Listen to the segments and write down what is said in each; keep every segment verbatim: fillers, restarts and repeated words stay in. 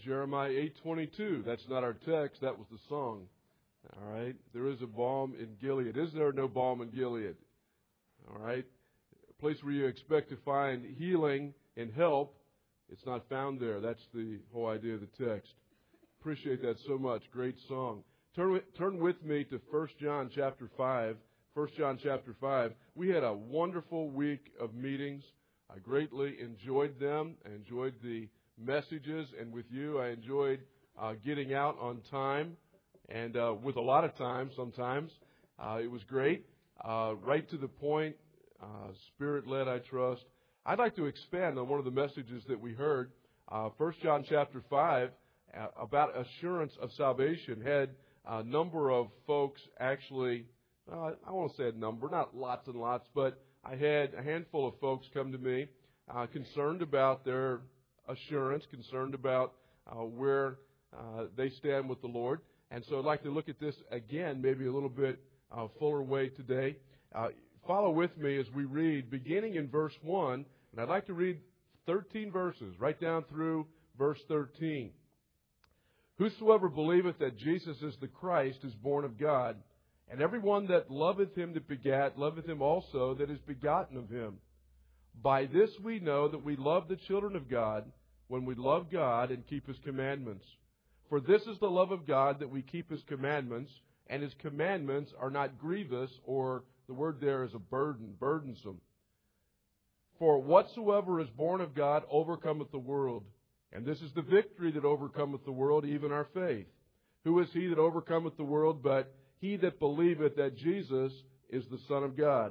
Jeremiah eight twenty-two. That's not our text. That was the song. All right. There is a balm in Gilead. Is there no balm in Gilead? All right. A place where you expect to find healing and help, it's not found there. That's the whole idea of the text. Appreciate that so much. Great song. Turn with, turn with me to First John chapter five. First John chapter five. We had a wonderful week of meetings. I greatly enjoyed them. I enjoyed the messages, and with you, I enjoyed uh, getting out on time, and uh, with a lot of time sometimes. Uh, it was great, uh, right to the point, uh, Spirit-led, I trust. I'd like to expand on one of the messages that we heard. Uh, First John chapter five, uh, about assurance of salvation, had a number of folks actually, uh, I won't say a number, not lots and lots, but I had a handful of folks come to me uh, concerned about their assurance, concerned about uh, where uh, they stand with the Lord. And so I'd like to look at this again, maybe a little bit uh, fuller way today. Uh, follow with me as we read, beginning in verse one, and I'd like to read thirteen verses, right down through verse thirteen. Whosoever believeth that Jesus is the Christ is born of God, and everyone that loveth him that begat, loveth him also that is begotten of him. By this we know that we love the children of God, when we love God and keep His commandments. For this is the love of God, that we keep His commandments, and His commandments are not grievous, or the word there is a burden, burdensome. For whatsoever is born of God overcometh the world. And this is the victory that overcometh the world, even our faith. Who is he that overcometh the world but he that believeth that Jesus is the Son of God?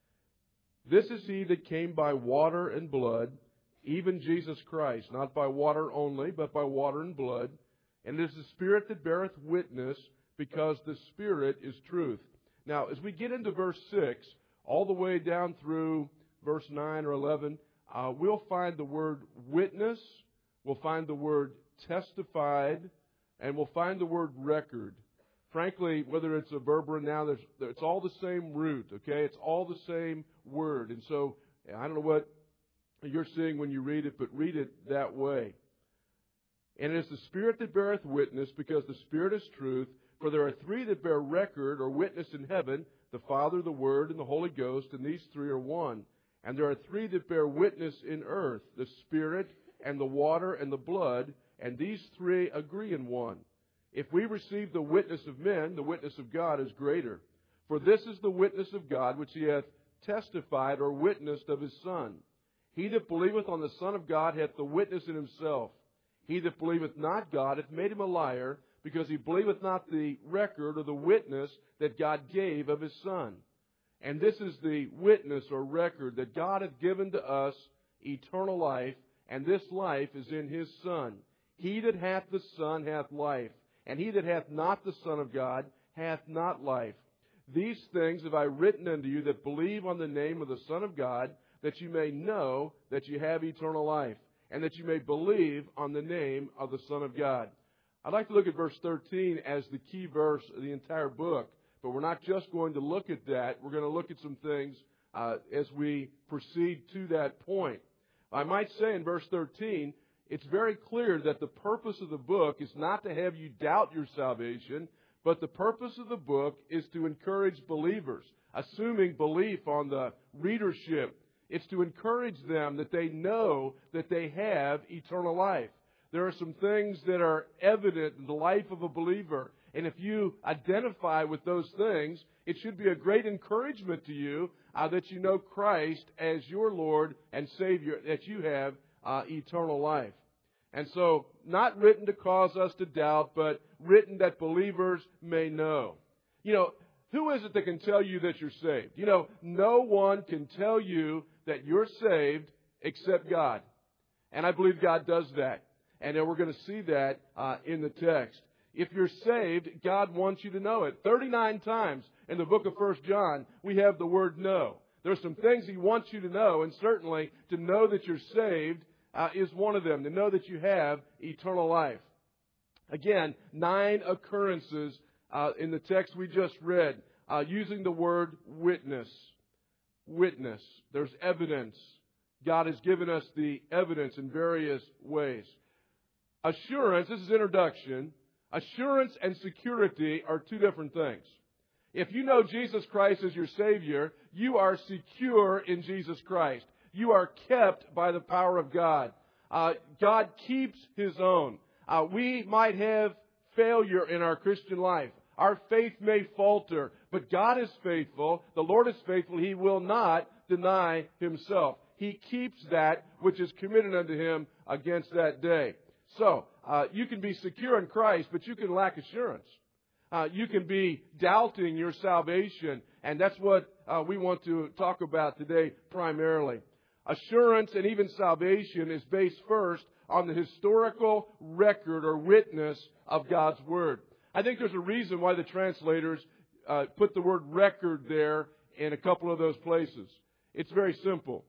This is he that came by water and blood, even Jesus Christ, not by water only, but by water and blood. And it is the Spirit that beareth witness, because the Spirit is truth. Now, as we get into verse six, all the way down through verse nine or eleven, uh, we'll find the word witness, we'll find the word testified, and we'll find the word record. Frankly, whether it's a verb or a noun, it's all the same root, okay? It's all the same word. And so, I don't know what you're seeing when you read it, but read it that way. And it is the Spirit that beareth witness, because the Spirit is truth. For there are three that bear record or witness in heaven, the Father, the Word, and the Holy Ghost, and these three are one. And there are three that bear witness in earth, the Spirit, and the water, and the blood, and these three agree in one. If we receive the witness of men, the witness of God is greater. For this is the witness of God, which He hath testified or witnessed of His Son. He that believeth on the Son of God hath the witness in himself. He that believeth not God hath made him a liar, because he believeth not the record or the witness that God gave of His Son. And this is the witness or record, that God hath given to us eternal life, and this life is in His Son. He that hath the Son hath life, and he that hath not the Son of God hath not life. These things have I written unto you that believe on the name of the Son of God, that you may know that you have eternal life, and that you may believe on the name of the Son of God. I'd like to look at verse thirteen as the key verse of the entire book, but we're not just going to look at that. We're going to look at some things uh, as we proceed to that point. I might say in verse thirteen, it's very clear that the purpose of the book is not to have you doubt your salvation, but the purpose of the book is to encourage believers, assuming belief on the readership. It's to encourage them that they know that they have eternal life. There are some things that are evident in the life of a believer, and if you identify with those things, it should be a great encouragement to you uh, that you know Christ as your Lord and Savior, that you have uh, eternal life. And so, not written to cause us to doubt, but written that believers may know. You know, who is it that can tell you that you're saved? You know, no one can tell you that you're saved except God. And I believe God does that. And then we're going to see that uh, in the text. If you're saved, God wants you to know it. thirty-nine times in the book of First John, we have the word know. There are some things He wants you to know, and certainly to know that you're saved uh, is one of them, to know that you have eternal life. Again, nine occurrences uh, in the text we just read uh, using the word witness. Witness. There's evidence. God has given us the evidence in various ways. assurance, this is introduction, assurance and security are two different things. If you know Jesus Christ as your Savior, you are secure in Jesus Christ. You are kept by the power of God. Uh, God keeps His own. Uh, we might have failure in our Christian life. Our faith may falter, but God is faithful. The Lord is faithful. He will not deny Himself. He keeps that which is committed unto Him against that day. So, uh, you can be secure in Christ, but you can lack assurance. Uh, you can be doubting your salvation, and that's what uh, we want to talk about today primarily. Assurance and even salvation is based first on the historical record or witness of God's Word. I think there's a reason why the translators uh, put the word record there in a couple of those places. It's very simple.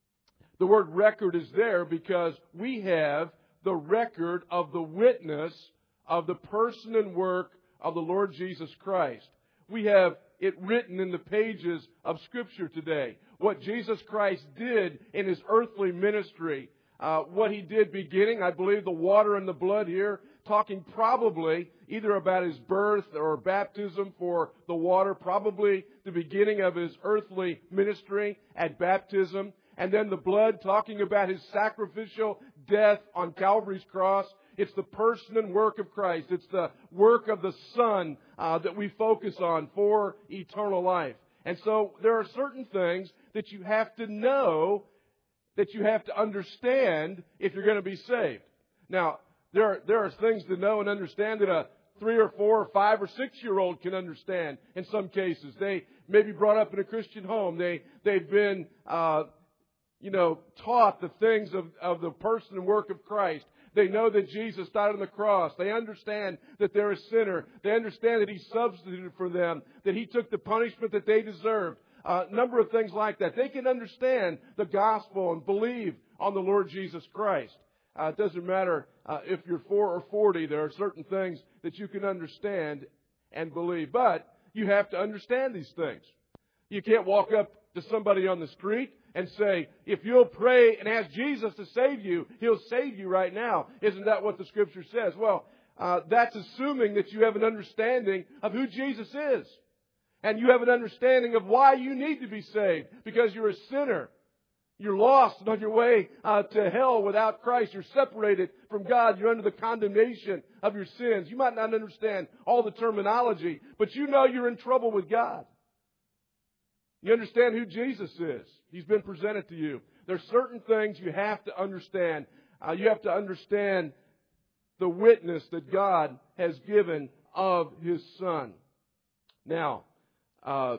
The word record is there because we have the record of the witness of the person and work of the Lord Jesus Christ. We have it written in the pages of Scripture today. What Jesus Christ did in His earthly ministry. Uh, what He did beginning, I believe the water and the blood here, talking probably either about His birth or baptism for the water, probably the beginning of His earthly ministry at baptism. And then the blood talking about His sacrificial death on Calvary's cross. It's the person and work of Christ. It's the work of the Son uh, that we focus on for eternal life. And so there are certain things that you have to know, that you have to understand if you're going to be saved. Now, there are, there are things to know and understand that a three or four or five or six-year-old can understand in some cases. They may be brought up in a Christian home. They, they've been, uh, you know, taught the things of, of the person and work of Christ. They know that Jesus died on the cross. They understand that they're a sinner. They understand that He substituted for them, that He took the punishment that they deserved. A number of things like that. They can understand the gospel and believe on the Lord Jesus Christ. Uh, it doesn't matter uh, if you're four or forty. There are certain things that you can understand and believe. But you have to understand these things. You can't walk up to somebody on the street and say, if you'll pray and ask Jesus to save you, He'll save you right now. Isn't that what the Scripture says? Well, uh, that's assuming that you have an understanding of who Jesus is. And you have an understanding of why you need to be saved. Because you're a sinner. You're lost and on your way uh, to hell without Christ. You're separated from God. You're under the condemnation of your sins. You might not understand all the terminology, but you know you're in trouble with God. You understand who Jesus is. He's been presented to you. There's certain things you have to understand. Uh, you have to understand the witness that God has given of His Son. Now, uh,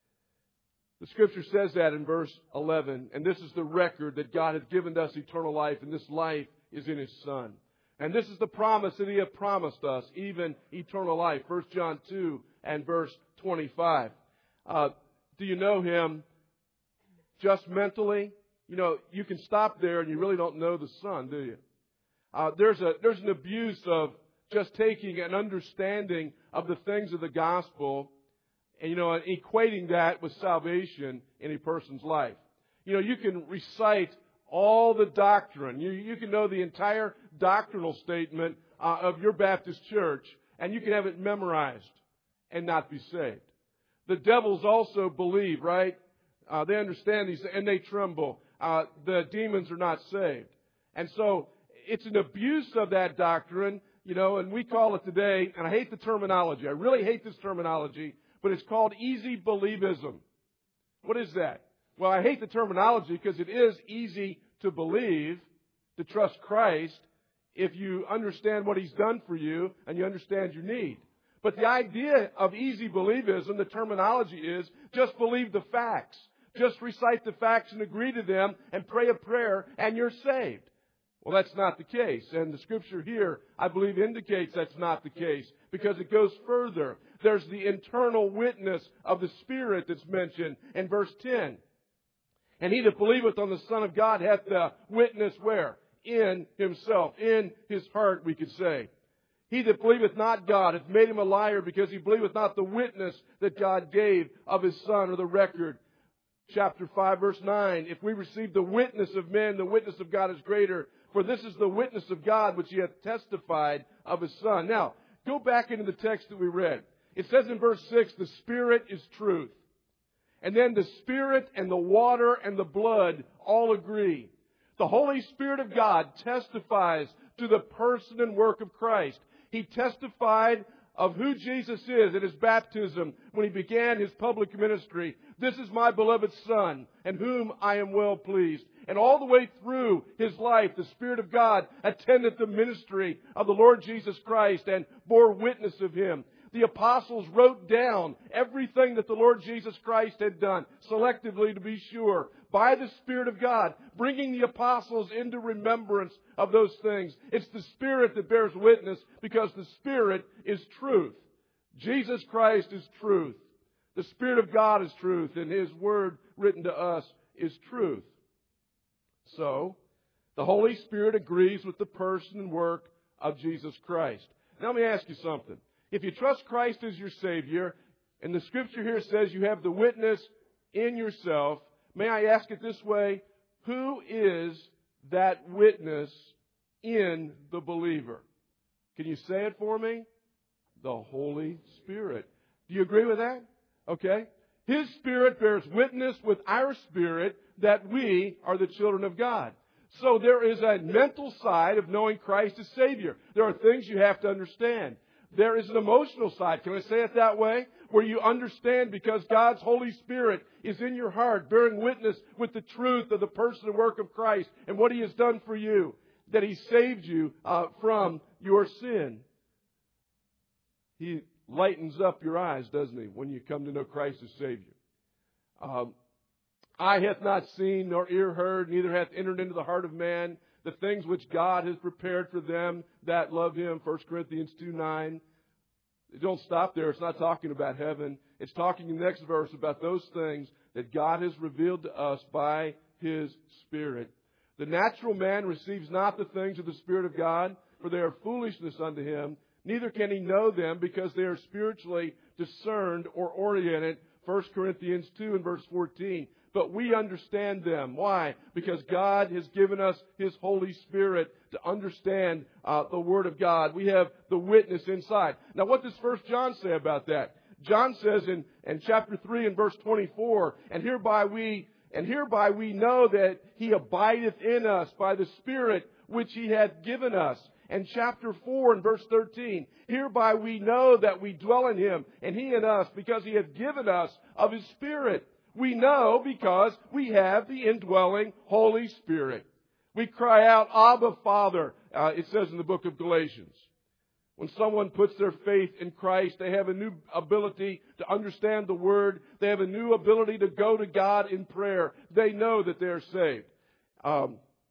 the Scripture says that in verse eleven, and this is the record that God has given us eternal life, and this life is in His Son. And this is the promise that He has promised us, even eternal life. First John two and verse twenty-five. Uh, do you know Him just mentally? You know, you can stop there and you really don't know the Son, do you? Uh, there's a there's an abuse of just taking an understanding of the things of the gospel and, you know, and equating that with salvation in a person's life. You know, you can recite all the doctrine. You, you can know the entire doctrinal statement uh, of your Baptist church, and you can have it memorized and not be saved. The devils also believe, right? Uh, they understand these, and they tremble. Uh, the demons are not saved. And so it's an abuse of that doctrine, you know, and we call it today, and I hate the terminology. I really hate this terminology, but it's called easy believism. What is that? Well, I hate the terminology because it is easy to believe, to trust Christ, if you understand what He's done for you and you understand your need. But the idea of easy believism, the terminology is just believe the facts. Just recite the facts and agree to them and pray a prayer and you're saved. Well, that's not the case. And the Scripture here, I believe, indicates that's not the case because it goes further. There's the internal witness of the Spirit that's mentioned in verse ten. And he that believeth on the Son of God hath the witness where? In himself, in his heart, we could say. He that believeth not God hath made him a liar because he believeth not the witness that God gave of His Son, or the record. Chapter five, verse nine. If we receive the witness of men, the witness of God is greater. For this is the witness of God which He hath testified of His Son. Now, go back into the text that we read. It says in verse six, the Spirit is truth. And then the Spirit and the water and the blood all agree. The Holy Spirit of God testifies to the person and work of Christ. He testified of who Jesus is at His baptism when He began His public ministry. This is my beloved Son, in whom I am well pleased. And all the way through His life, the Spirit of God attended the ministry of the Lord Jesus Christ and bore witness of Him. The apostles wrote down everything that the Lord Jesus Christ had done, selectively to be sure, by the Spirit of God, bringing the apostles into remembrance of those things. It's the Spirit that bears witness because the Spirit is truth. Jesus Christ is truth. The Spirit of God is truth, and His Word written to us is truth. So, the Holy Spirit agrees with the person and work of Jesus Christ. Now, let me ask you something. If you trust Christ as your Savior, and the Scripture here says you have the witness in yourself, may I ask it this way? Who is that witness in the believer? Can you say it for me? The Holy Spirit. Do you agree with that? Okay. His Spirit bears witness with our spirit that we are the children of God. So there is a mental side of knowing Christ as Savior. There are things you have to understand. There is an emotional side, can I say it that way? Where you understand because God's Holy Spirit is in your heart, bearing witness with the truth of the person and work of Christ and what He has done for you, that He saved you uh, from your sin. He lightens up your eyes, doesn't He, when you come to know Christ as Savior. Um, Eye hath not seen, nor ear heard, neither hath entered into the heart of man the things which God has prepared for them that love Him. First Corinthians two nine. Don't stop there. It's not talking about heaven. It's talking in the next verse about those things that God has revealed to us by His Spirit. The natural man receives not the things of the Spirit of God, for they are foolishness unto him. Neither can he know them because they are spiritually discerned or oriented. First Corinthians two and verse fourteen. But we understand them. Why? Because God has given us His Holy Spirit to understand uh, the Word of God. We have the witness inside. Now, what does First John say about that? John says in, in chapter three and verse twenty-four, and hereby we and hereby we know that He abideth in us by the Spirit which He hath given us. And chapter four and verse thirteen, hereby we know that we dwell in Him, and He in us, because He hath given us of His Spirit. We know because we have the indwelling Holy Spirit. We cry out, Abba, Father, uh, it says in the book of Galatians. When someone puts their faith in Christ, they have a new ability to understand the Word. They have a new ability to go to God in prayer. They know that they are saved. Um,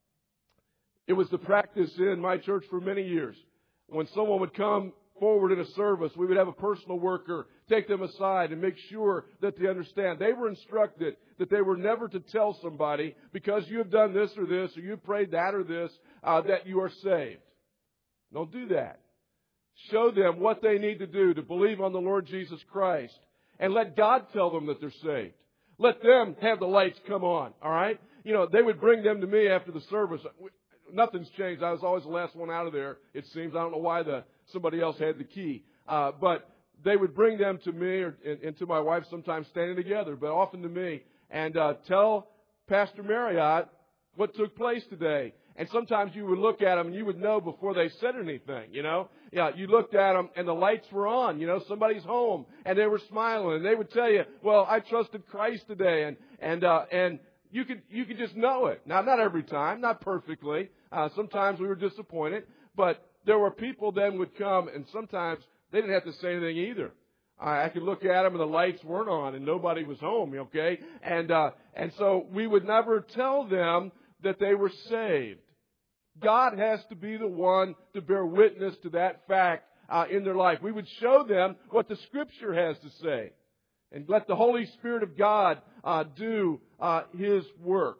it was the practice in my church for many years. When someone would come forward in a service, we would have a personal worker take them aside and make sure that they understand. They were instructed that they were never to tell somebody, because you have done this or this, or you prayed that or this, uh, that you are saved. Don't do that. Show them what they need to do to believe on the Lord Jesus Christ, and let God tell them that they're saved. Let them have the lights come on, all right? You know, they would bring them to me after the service. Nothing's changed. I was always the last one out of there, it seems. I don't know why the somebody else had the key. Uh, but they would bring them to me or, and, and to my wife, sometimes standing together, but often to me, and uh, tell Pastor Marriott what took place today. And sometimes you would look at them and you would know before they said anything, you know. Yeah, you looked at them and the lights were on, you know, somebody's home, and they were smiling, and they would tell you, well, I trusted Christ today, and and uh, and you could you could just know it. Now, not every time, not perfectly. Uh, sometimes we were disappointed, but there were people then would come, and sometimes they didn't have to say anything either. I, I could look at them, and the lights weren't on, and nobody was home, okay? And uh, and so we would never tell them that they were saved. God has to be the one to bear witness to that fact uh, in their life. We would show them what the Scripture has to say, and let the Holy Spirit of God uh, do uh, His work.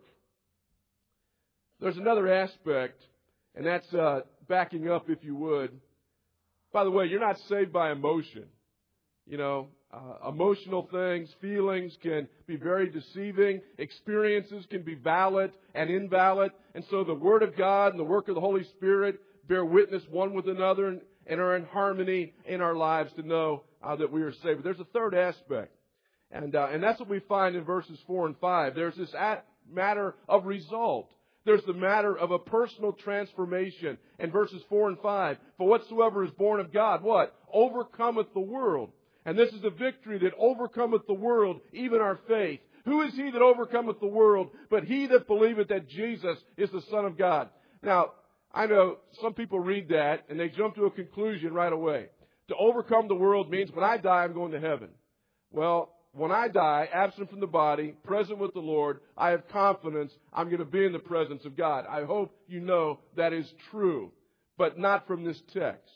There's another aspect, and that's uh, backing up, if you would. By the way, you're not saved by emotion. You know, uh, emotional things, feelings can be very deceiving. Experiences can be valid and invalid. And so the Word of God and the work of the Holy Spirit bear witness one with another and, and are in harmony in our lives to know uh, that we are saved. But there's a third aspect. And, uh, and that's what we find in verses four and five. There's this at matter of result. There's the matter of a personal transformation in verses four and five. For whatsoever is born of God, what? Overcometh the world. And this is the victory that overcometh the world, even our faith. Who is he that overcometh the world but he that believeth that Jesus is the Son of God? Now, I know some people read that and they jump to a conclusion right away. To overcome the world means when I die, I'm going to heaven. Well, when I die, absent from the body, present with the Lord, I have confidence I'm going to be in the presence of God. I hope you know that is true, but not from this text.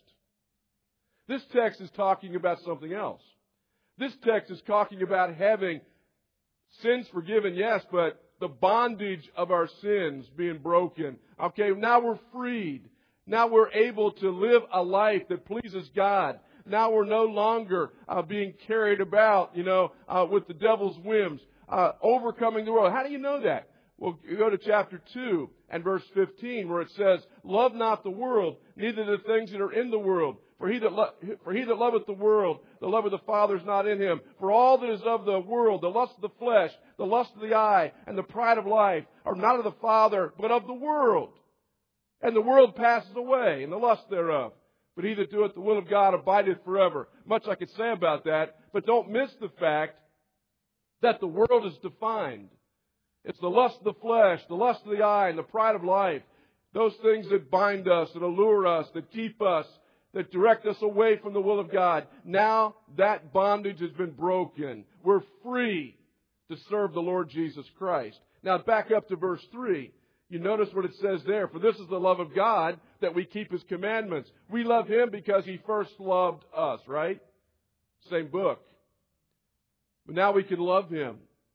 This text is talking about something else. This text is talking about having sins forgiven, yes, but the bondage of our sins being broken. Okay, now we're freed. Now we're able to live a life that pleases God. Now we're no longer uh, being carried about, you know, uh, with the devil's whims, uh, overcoming the world. How do you know that? Well, you go to chapter two and verse fifteen where it says, love not the world, neither the things that are in the world. For he that lo- for he that loveth the world, the love of the Father is not in him. For all that is of the world, the lust of the flesh, the lust of the eye, and the pride of life, are not of the Father, but of the world. And the world passes away, and the lust thereof. But he that doeth the will of God abideth forever. Much I could say about that, but don't miss the fact that the world is defined. It's the lust of the flesh, the lust of the eye, and the pride of life. Those things that bind us, that allure us, that keep us, that direct us away from the will of God. Now that bondage has been broken. We're free to serve the Lord Jesus Christ. Now back up to verse three. You notice what it says there. For this is the love of God, that we keep His commandments. We love Him because He first loved us, right? Same book. But now we can love Him.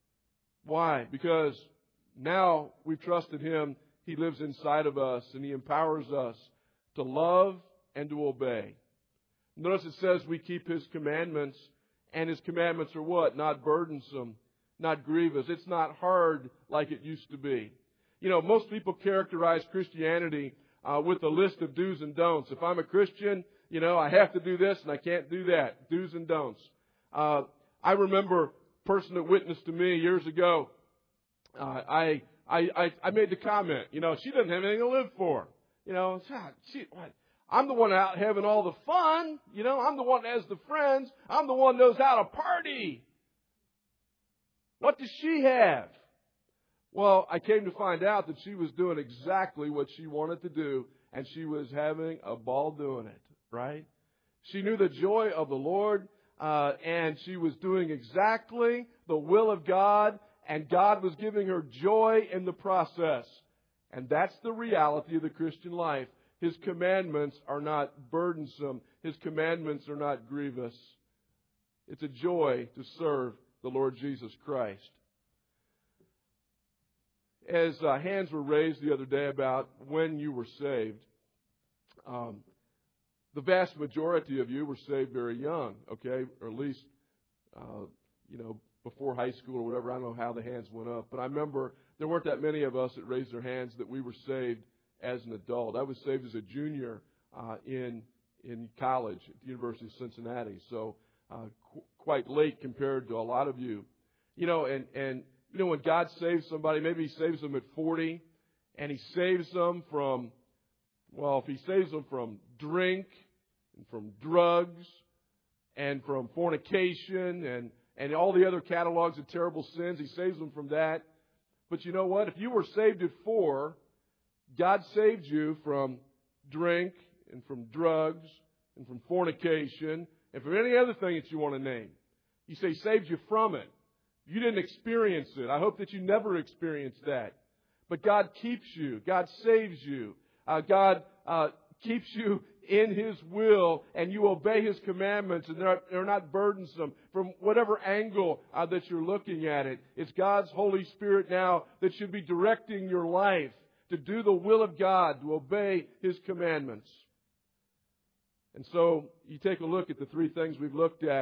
Why? Because now we've trusted Him. He lives inside of us and He empowers us to love and to obey. Notice it says we keep His commandments, and His commandments are what? Not burdensome, not grievous. It's not hard like it used to be. You know, most people characterize Christianity uh, with a list of do's and don'ts. If I'm a Christian, you know, I have to do this and I can't do that. Do's and don'ts. Uh, I remember a person that witnessed to me years ago. Uh, I, I, I, I made the comment, you know, she doesn't have anything to live for. You know, she, what? I'm the one out having all the fun. You know, I'm the one that has the friends. I'm the one that knows how to party. What does she have? Well, I came to find out that she was doing exactly what she wanted to do, and she was having a ball doing it, right? She knew the joy of the Lord, uh, and she was doing exactly the will of God, and God was giving her joy in the process. And that's the reality of the Christian life. His commandments are not burdensome. His commandments are not grievous. It's a joy to serve the Lord Jesus Christ. As uh, hands were raised the other day about when you were saved, um, the vast majority of you were saved very young, okay, or at least, uh, you know, before high school or whatever. I don't know how the hands went up, but I remember there weren't that many of us that raised their hands that we were saved as an adult. I was saved as a junior uh, in in college at the University of Cincinnati, so uh, qu- quite late compared to a lot of you, you know, and and. You know, when God saves somebody, maybe He saves them at forty, and He saves them from, well, if He saves them from drink, and from drugs, and from fornication, and, and all the other catalogs of terrible sins, He saves them from that. But you know what? If you were saved at four, God saved you from drink, and from drugs, and from fornication, and from any other thing that you want to name. You say He saved you from it. You didn't experience it. I hope that you never experience that. But God keeps you. God saves you. Uh, God uh, keeps you in His will, and you obey His commandments, and they're, they're not burdensome from whatever angle uh, that you're looking at it. It's God's Holy Spirit now that should be directing your life to do the will of God, to obey His commandments. And so you take a look at the three things we've looked at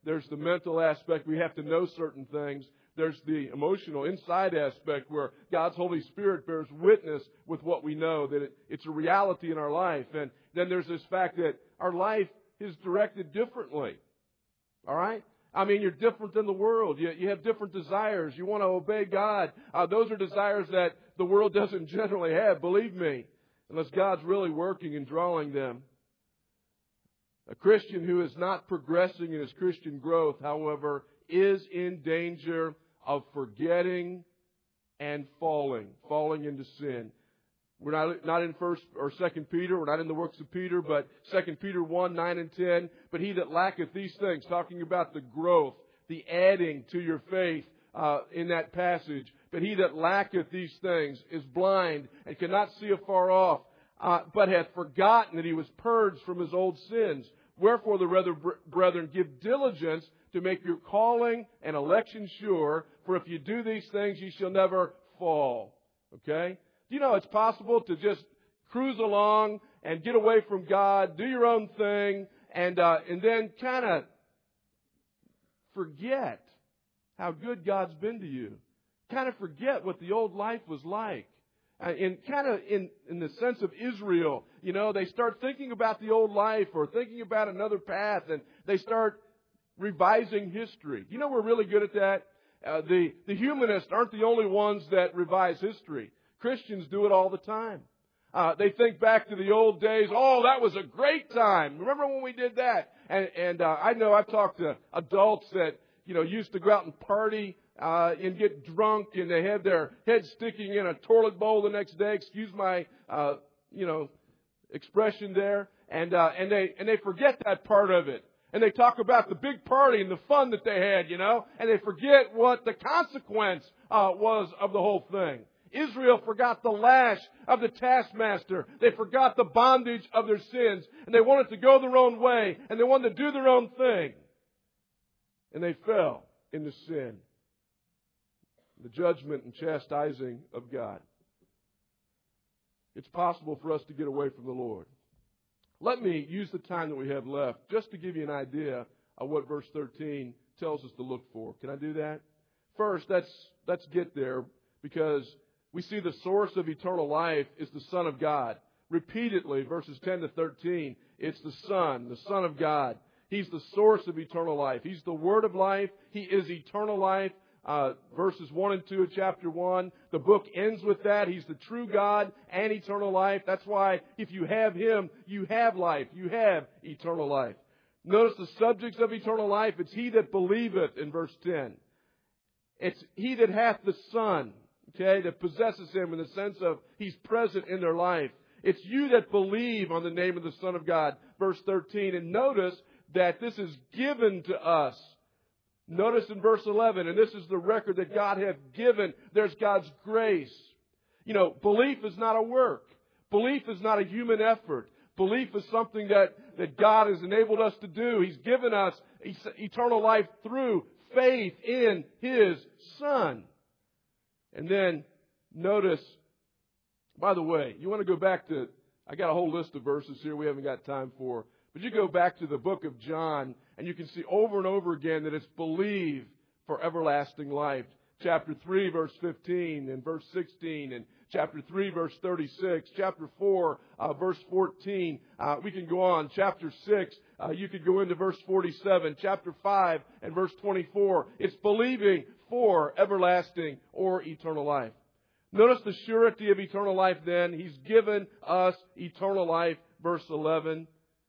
There's the mental aspect. We have to know certain things. There's the emotional inside aspect where God's Holy Spirit bears witness with what we know, that it, it's a reality in our life. And then there's this fact that our life is directed differently. All right? I mean, you're different than the world. You, you have different desires. You want to obey God. Uh, those are desires that the world doesn't generally have, believe me, unless God's really working and drawing them. A Christian who is not progressing in his Christian growth, however, is in danger of forgetting and falling, falling into sin. We're not, not in First or Second Peter. We're not in the works of Peter, but Second Peter one, nine and ten. But he that lacketh these things, talking about the growth, the adding to your faith uh, in that passage. But he that lacketh these things is blind and cannot see afar off, uh, but hath forgotten that he was purged from his old sins. Wherefore, the rather, brethren, give diligence to make your calling and election sure, for if you do these things, ye shall never fall. Okay? Do you know it's possible to just cruise along and get away from God, do your own thing, and uh, and then kind of forget how good God's been to you? Kind of forget what the old life was like. Uh, in kind of in, in the sense of Israel, you know, they start thinking about the old life or thinking about another path, and they start revising history. You know, we're really good at that. Uh, the the humanists aren't the only ones that revise history. Christians do it all the time. Uh, they think back to the old days. Oh, that was a great time. Remember when we did that? And, and uh, I know I've talked to adults that, you know, used to go out and party uh, and get drunk, and they had their head sticking in a toilet bowl the next day. Excuse my, uh, you know, expression there. And uh, and they and they forget that part of it. And they talk about the big party and the fun that they had, you know, and they forget what the consequence uh, was of the whole thing. Israel forgot the lash of the taskmaster. They forgot the bondage of their sins. And they wanted to go their own way. And they wanted to do their own thing. And they fell into sin. The judgment and chastising of God. It's possible for us to get away from the Lord. Let me use the time that we have left just to give you an idea of what verse thirteen tells us to look for. Can I do that? First, let's, let's get there, because we see the source of eternal life is the Son of God. Repeatedly, verses ten to thirteen, it's the Son, the Son of God. He's the source of eternal life. He's the Word of life. He is eternal life. Uh, verses one and two of chapter one. The book ends with that. He's the true God and eternal life. That's why if you have Him, you have life. You have eternal life. Notice the subjects of eternal life. It's he that believeth in verse ten. It's he that hath the Son, okay, that possesses Him in the sense of He's present in their life. It's you that believe on the name of the Son of God, verse thirteen. And notice that this is given to us. Notice in verse eleven, and this is the record that God hath given. There's God's grace. You know, belief is not a work. Belief is not a human effort. Belief is something that, that God has enabled us to do. He's given us eternal life through faith in His Son. And then notice, by the way, you want to go back to, I got a whole list of verses here we haven't got time for. But you go back to the book of John, and you can see over and over again that it's believe for everlasting life. Chapter three, verse fifteen, and verse sixteen, and chapter three, verse thirty-six, chapter four, uh, verse fourteen. Uh, we can go on. Chapter six, uh, you could go into verse forty-seven. Chapter five and verse twenty-four. It's believing for everlasting or eternal life. Notice the surety of eternal life then. He's given us eternal life. Verse eleven.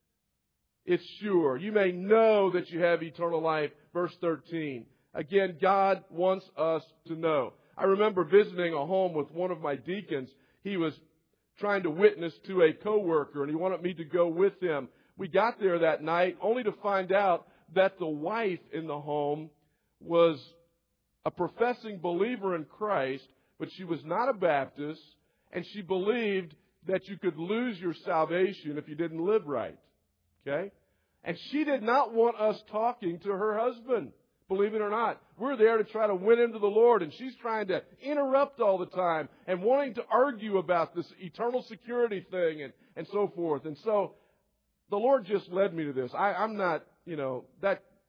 It's sure. You may know that you have eternal life. Verse thirteen. Again, God wants us to know. I remember visiting a home with one of my deacons. He was trying to witness to a coworker, and he wanted me to go with him. We got there that night only to find out that the wife in the home was a professing believer in Christ, but she was not a Baptist, and she believed that you could lose your salvation if you didn't live right. Okay? And she did not want us talking to her husband, believe it or not. We're there to try to win him to the Lord, and she's trying to interrupt all the time and wanting to argue about this eternal security thing and, and so forth. And so the Lord just led me to this. I, I'm not, you know, that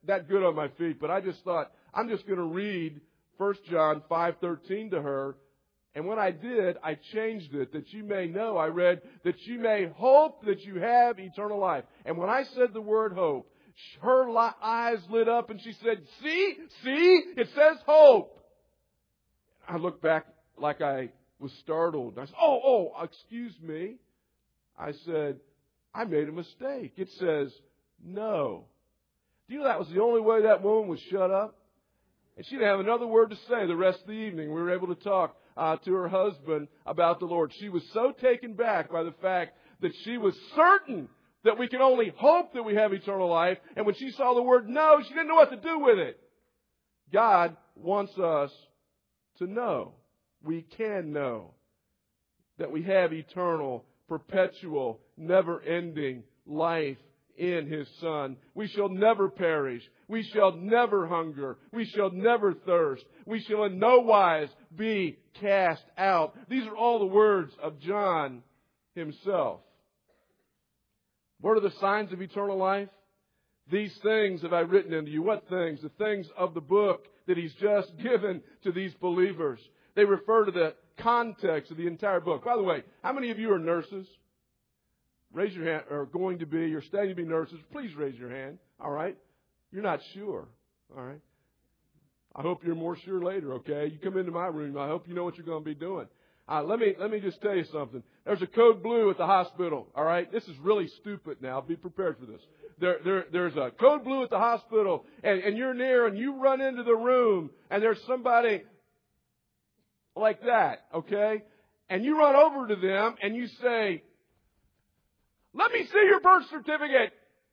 that good on my feet, but I just thought, I'm just going to read First John five thirteen to her. And when I did, I changed it, that you may know, I read, that you may hope that you have eternal life. And when I said the word hope, her eyes lit up and she said, see, see, it says hope. I looked back like I was startled. I said, oh, oh, excuse me. I said, I made a mistake. It says no. Do you know that was the only way that woman was shut up? And she didn't have another word to say the rest of the evening. We were able to talk uh, to her husband about the Lord. She was so taken back by the fact that she was certain that we can only hope that we have eternal life. And when she saw the word no, she didn't know what to do with it. God wants us to know. We can know that we have eternal, perpetual, never-ending life in His Son. We shall never perish. We shall never hunger. We shall never thirst. We shall in no wise be cast out. These are all the words of John himself. What are the signs of eternal life? These things have I written unto you. What things? The things of the book that He's just given to these believers. They refer to the context of the entire book. By the way, how many of you are nurses? Raise your hand, or going to be, you're studying to be nurses. Please raise your hand. All right? You're not sure. All right? I hope you're more sure later, okay? You come into my room, I hope you know what you're going to be doing. Uh, let me let me just tell you something. There's a code blue at the hospital, all right? This is really stupid now. Be prepared for this. There, there, there's a code blue at the hospital, and, and you're near, and you run into the room, and there's somebody like that, okay? And you run over to them, and you say, let me see your birth certificate.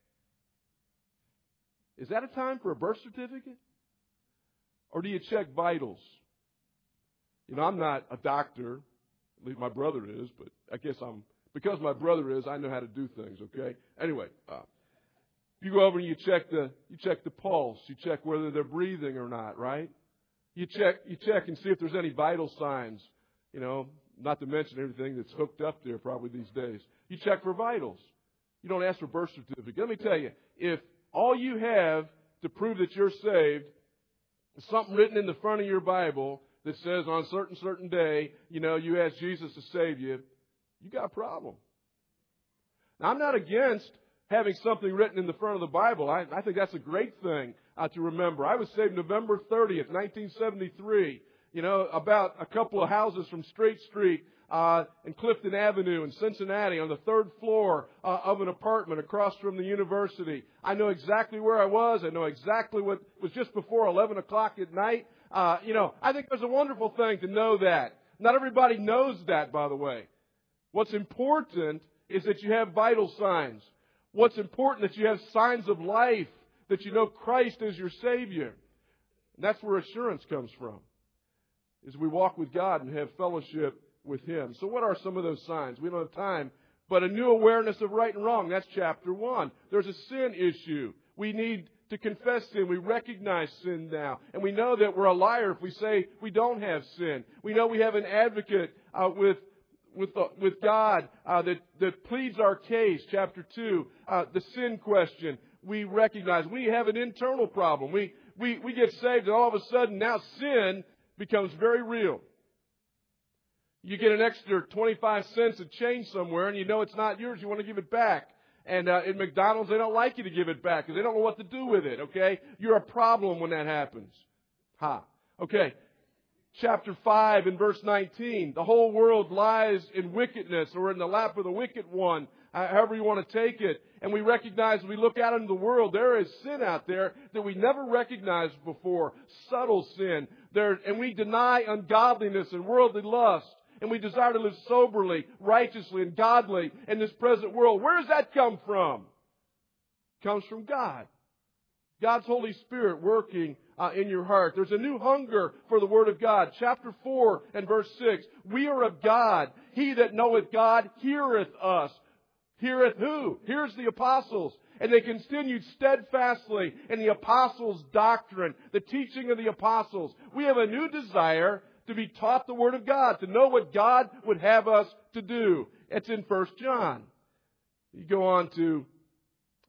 Is that a time for a birth certificate? Or do you check vitals? You know, I'm not a doctor. At least my brother is, but I guess I'm, because my brother is, I know how to do things, okay? Anyway, uh, you go over and you check the, you check the pulse. You check whether they're breathing or not, right? You check, you check and see if there's any vital signs, you know, not to mention everything that's hooked up there probably these days. You check for vitals. You don't ask for birth certificate. Let me tell you, if all you have to prove that you're saved is something written in the front of your Bible that says on a certain, certain day, you know, you ask Jesus to save you, you got a problem. Now, I'm not against having something written in the front of the Bible. I, I think that's a great thing uh, to remember. I was saved November thirtieth, nineteen seventy-three, you know, about a couple of houses from Straight Street uh, and Clifton Avenue in Cincinnati on the third floor uh, of an apartment across from the university. I know exactly where I was. I know exactly what was just before eleven o'clock at night. Uh, you know, I think there's a wonderful thing to know that. Not everybody knows that, by the way. What's important is that you have vital signs. What's important is that you have signs of life, that you know Christ is your Savior. And that's where assurance comes from, is we walk with God and have fellowship with Him. So what are some of those signs? We don't have time. But a new awareness of right and wrong. That's chapter one. There's a sin issue. We need to confess sin. We recognize sin now. And we know that we're a liar if we say we don't have sin. We know we have an advocate uh, with with the, with God uh, that, that pleads our case. Chapter two, uh, the sin question. We recognize we have an internal problem. We, we, we get saved and all of a sudden now sin becomes very real. You get an extra twenty-five cents of change somewhere and you know it's not yours. You want to give it back. And uh, at McDonald's, they don't like you to give it back because they don't know what to do with it, okay? You're a problem when that happens. Ha. Okay. Chapter five and verse nineteen. The whole world lies in wickedness or in the lap of the wicked one, however you want to take it. And we recognize, as we look out into the world, there is sin out there that we never recognized before. Subtle sin. There, and we deny ungodliness and worldly lust. And we desire to live soberly, righteously, and godly in this present world. Where does that come from? It comes from God. God's Holy Spirit working uh, in your heart. There's a new hunger for the Word of God. Chapter four and verse six. We are of God. He that knoweth God heareth us. Heareth who? Hears the apostles. And they continued steadfastly in the apostles' doctrine, the teaching of the apostles. We have a new desire to be taught the Word of God, to know what God would have us to do. It's in First John. You go on to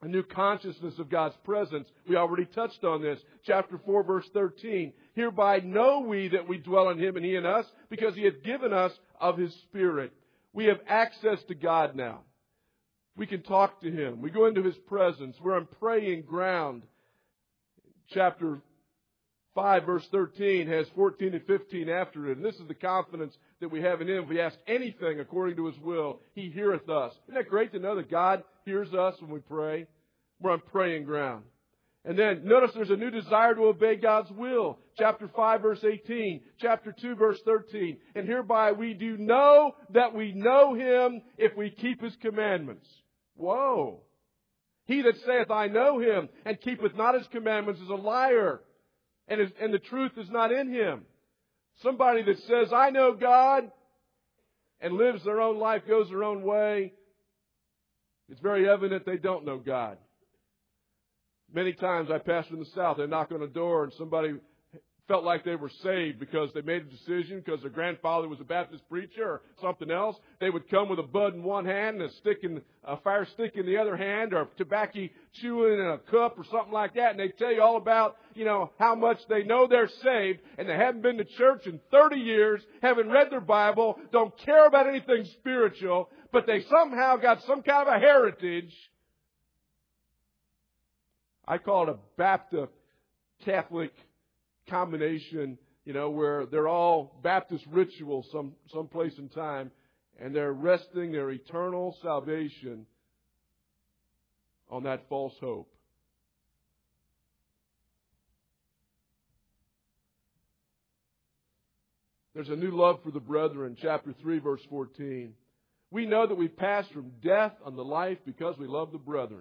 A new consciousness of God's presence. We already touched on this. Chapter four, verse thirteen. Hereby know we that we dwell in Him and He in us, because He hath given us of His Spirit. We have access to God now. We can talk to Him. We go into His presence. We're on praying ground. Chapter five, verse thirteen has fourteen and fifteen after it. And this is the confidence that we have in Him. If we ask anything according to His will, He heareth us. Isn't that great to know that God hears us when we pray? We're on praying ground. And then notice there's a new desire to obey God's will. Chapter five, verse eighteen. Chapter two, verse thirteen. And hereby we do know that we know Him if we keep His commandments. Whoa! He that saith, I know Him, and keepeth not His commandments is a liar. And, his, and the truth is not in him. Somebody that says, I know God, and lives their own life, goes their own way, it's very evident they don't know God. Many times I pastor in the South, they knock on a door and somebody felt like they were saved because they made a decision because their grandfather was a Baptist preacher or something else. They would come with a bud in one hand and a stick in, a fire stick in the other hand, or tobacco chewing in a cup or something like that. And they tell you all about, you know, how much they know they're saved, and they haven't been to church in thirty years, haven't read their Bible, don't care about anything spiritual, but they somehow got some kind of a heritage. I call it a Baptist Catholic combination, you know, where they're all Baptist rituals some some place in time, and they're resting their eternal salvation on that false hope. There's a new love for the brethren, chapter three, verse fourteen. We know that we've passed from death unto life because we love the brethren.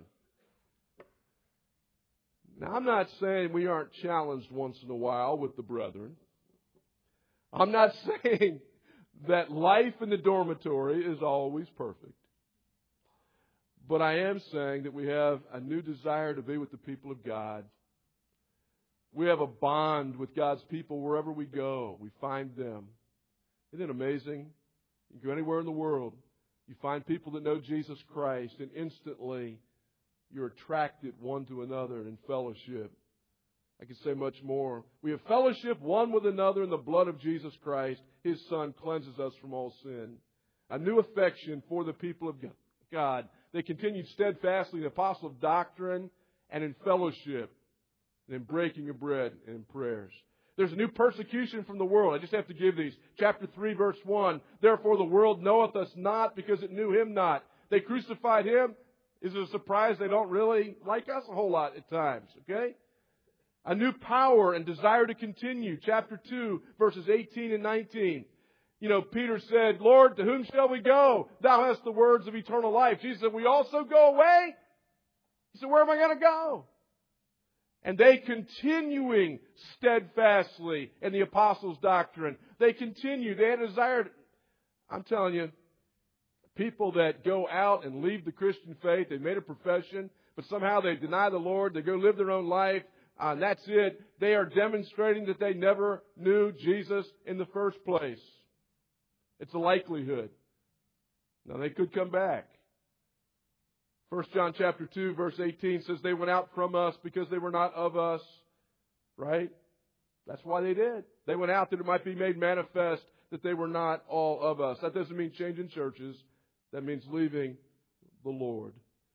Now, I'm not saying we aren't challenged once in a while with the brethren. I'm not saying that life in the dormitory is always perfect. But I am saying that we have a new desire to be with the people of God. We have a bond with God's people wherever we go. We find them. Isn't it amazing? You go anywhere in the world, you find people that know Jesus Christ, and instantly you're attracted one to another in fellowship. I can say much more. We have fellowship one with another in the blood of Jesus Christ. His Son cleanses us from all sin. A new affection for the people of God. They continued steadfastly in the apostle of doctrine and in fellowship, and in breaking of bread and in prayers. There's a new persecution from the world. I just have to give these. Chapter three, verse one. Therefore the world knoweth us not, because it knew Him not. They crucified Him. Is it a surprise they don't really like us? A whole lot at times, okay? A new power and desire to continue. Chapter two, verses eighteen and nineteen. You know, Peter said, Lord, to whom shall we go? Thou hast the words of eternal life. Jesus said, we also go away? He said, where am I going to go? And they continuing steadfastly in the apostles' doctrine. They continue. They had a desire. I'm telling you, people that go out and leave the Christian faith, they made a profession, but somehow they deny the Lord, they go live their own life, uh, and that's it. They are demonstrating that they never knew Jesus in the first place. It's a likelihood. Now, they could come back. First John chapter two, verse eighteen says they went out from us because they were not of us. Right? That's why they did. They went out that it might be made manifest that they were not all of us. That doesn't mean changing churches. That means leaving the Lord.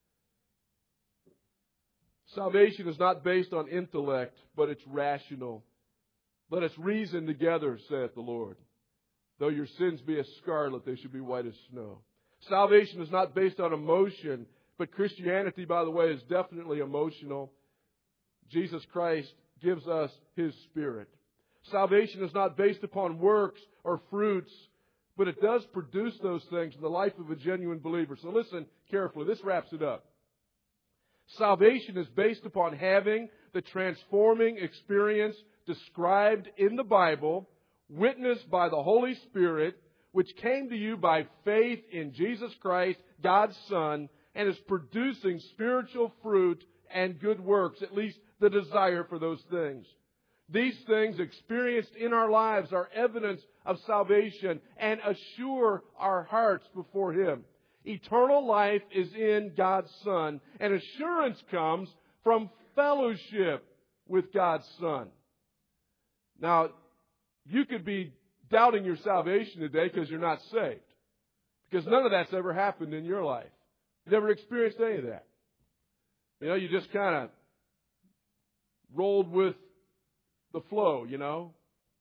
Salvation is not based on intellect, but it's rational. Let us reason together, saith the Lord. Though your sins be as scarlet, they should be white as snow. Salvation is not based on emotion, but Christianity, by the way, is definitely emotional. Jesus Christ gives us His Spirit. Salvation is not based upon works or fruits, but it does produce those things in the life of a genuine believer. So listen carefully. This wraps it up. Salvation is based upon having the transforming experience described in the Bible, witnessed by the Holy Spirit, which came to you by faith in Jesus Christ, God's Son, and is producing spiritual fruit and good works, at least the desire for those things. These things experienced in our lives are evidence of salvation and assure our hearts before Him. Eternal life is in God's Son, and assurance comes from fellowship with God's Son. Now, you could be doubting your salvation today because you're not saved. Because none of that's ever happened in your life. You never experienced any of that. You know, you just kind of rolled with the flow, you know.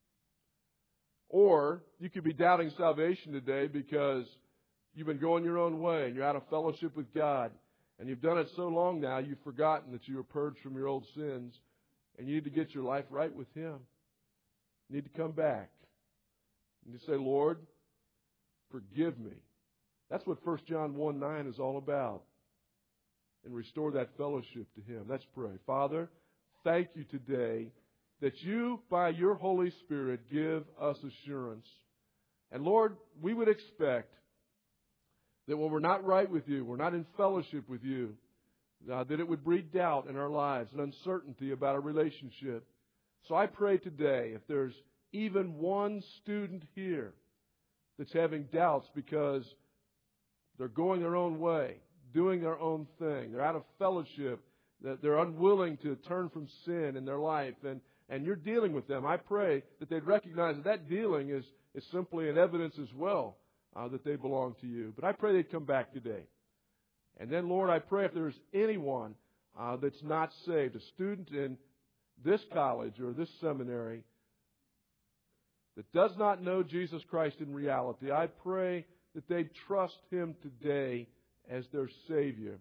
Or you could be doubting salvation today because you've been going your own way and you're out of fellowship with God. And you've done it so long now, you've forgotten that you were purged from your old sins. And you need to get your life right with Him. You need to come back. And you say, Lord, forgive me. That's what First John one nine is all about. And restore that fellowship to Him. Let's pray. Father, thank you today that you, by your Holy Spirit, give us assurance. And Lord, we would expect that when we're not right with you, we're not in fellowship with you, uh, that it would breed doubt in our lives and uncertainty about our relationship. So I pray today, if there's even one student here that's having doubts because they're going their own way, doing their own thing, they're out of fellowship, that they're unwilling to turn from sin in their life, and, and you're dealing with them, I pray that they'd recognize that that dealing is, is simply an evidence as well uh, that they belong to you. But I pray they'd come back today. And then, Lord, I pray if there's anyone uh, that's not saved, a student in this college or this seminary that does not know Jesus Christ in reality, I pray that they trust Him today as their Savior.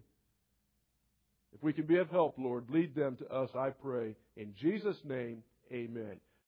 If we can be of help, Lord, lead them to us, I pray. In Jesus' name, amen.